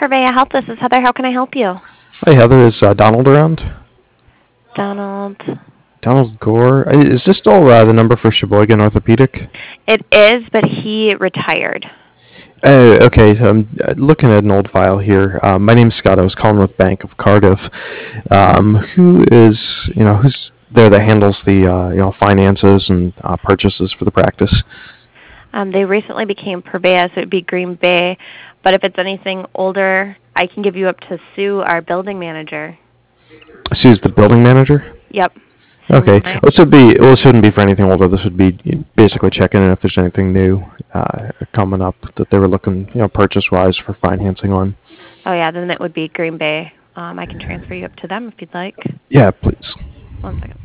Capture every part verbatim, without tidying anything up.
Purveya Health. This is Heather. How can I help you? Hi, Heather. Is uh, Donald around? Donald. Donald Gore. Uh, Is this still uh, the number for Sheboygan Orthopedic? It is, but he retired. Uh, okay, so I'm uh, looking at an old file here. Uh, my name's Scott. I was calling with Bank of Cardiff. Um, who is, you know, who's there that handles the, uh, you know, finances and uh, purchases for the practice? Um, they recently became Purveya, so it would be Green Bay. But if it's anything older, I can give you up to Sue, our building manager. Sue's the building manager? Yep. Sue Okay. Meyer. This would be, well, this shouldn't be for anything older. This would be basically checking in if there's anything new uh, coming up that they were looking, you know, purchase-wise for financing on. Oh, yeah, then it would be Green Bay. Um, I can transfer you up to them if you'd like. Yeah, please. One second.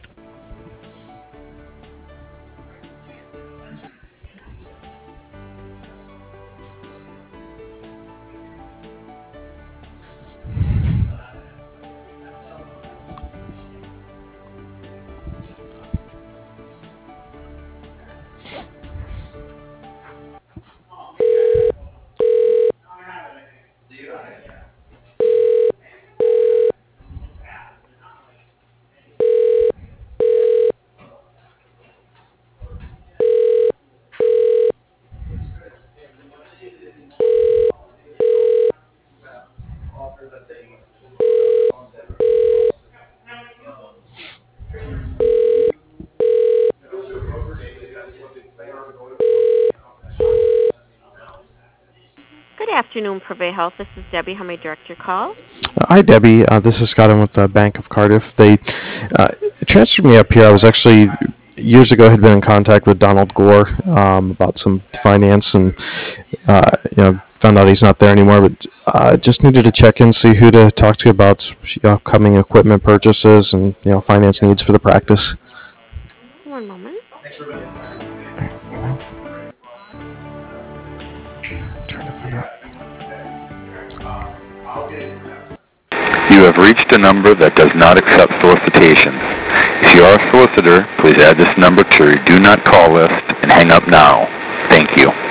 Good afternoon, Purveya Health. This is Debbie. How may I direct your call? Uh, Hi, Debbie. Uh, this is Scott. I'm with the Bank of Cardiff. They uh, transferred me up here. I was actually years ago had been in contact with Donald Gore um, about some finance, and uh, you know found out he's not there anymore. But uh, just needed to check in, see who to talk to about you know, upcoming equipment purchases and you know finance needs for the practice. One moment. Trying to find out. You have reached a number that does not accept solicitations. If you are a solicitor, please add this number to your do not call list and hang up now. Thank you.